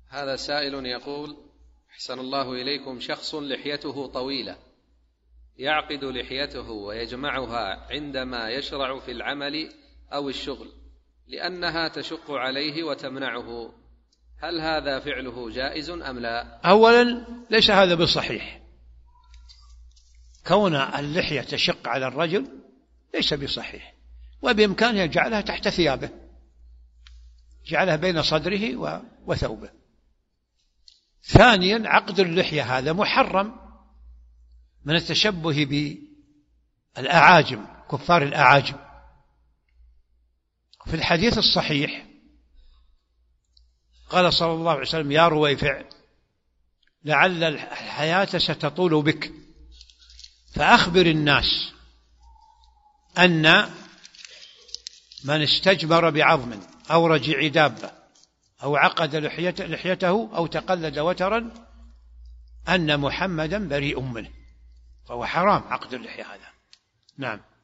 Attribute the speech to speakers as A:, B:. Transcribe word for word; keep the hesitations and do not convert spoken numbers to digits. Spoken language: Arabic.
A: هذا سائل يقول: أحسن الله إليكم، شخص لحيته طويلة يعقد لحيته ويجمعها عندما يشرع في العمل أو الشغل لأنها تشق عليه وتمنعه، هل هذا فعله جائز أم لا؟
B: أولا ليس هذا بصحيح، كون اللحية تشق على الرجل ليس بصحيح، وبإمكانه يجعلها تحت ثيابه، جعلها بين صدره وثوبه. ثانيا عقد اللحية هذا محرم من التشبه بالأعاجم، كفار الأعاجم. في الحديث الصحيح قال صلى الله عليه وسلم: يا رويفع لعل الحياة ستطول بك، فأخبر الناس أن من استجمر بعظم أو رجع دابة أو عقد لحيته أو تقلد وترا أن محمدا بريء منه، فهو حرام عقد اللحية هذا. نعم.